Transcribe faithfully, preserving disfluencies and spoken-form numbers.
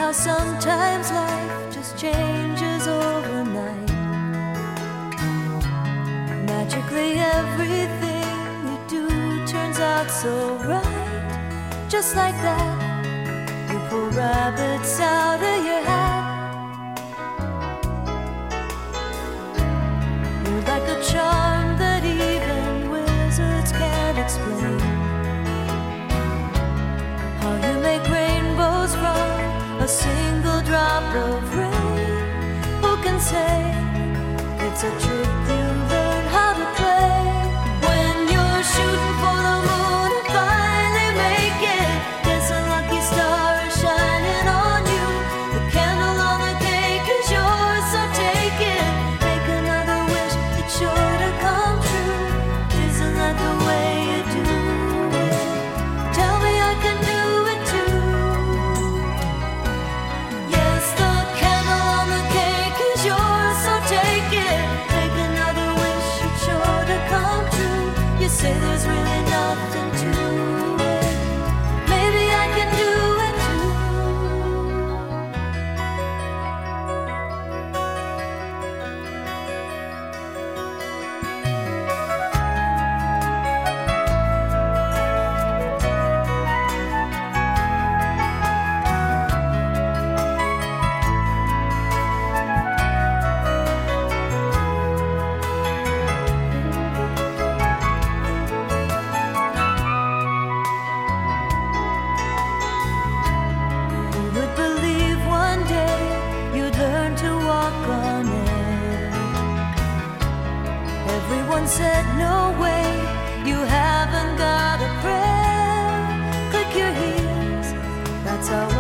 how sometimes life just changes overnight. Magically everything you do turns out so right. Just like that, you pull rabbits out of your hat. You're like a charm that even wizards can't explain. How you make rainbows from a single drop of rain. Who can say it's a trick you learn how to play? When you're shooting for the moon and finally make it, there's a lucky star shining on you. The candle on the cake is yours, so take it. Make another wish, it's sure to come true. Isn't that the way you do it? Tell me I can do it too. Yes, the candle on the cake is yours, so take it. Make another wish, it's sure to come true. You say there's really nothing to it. Maybe I can do it too. Who would believe one day you'd learn to walk on air? Everyone said no way, you haven't got a prayer. Click your heels, that's how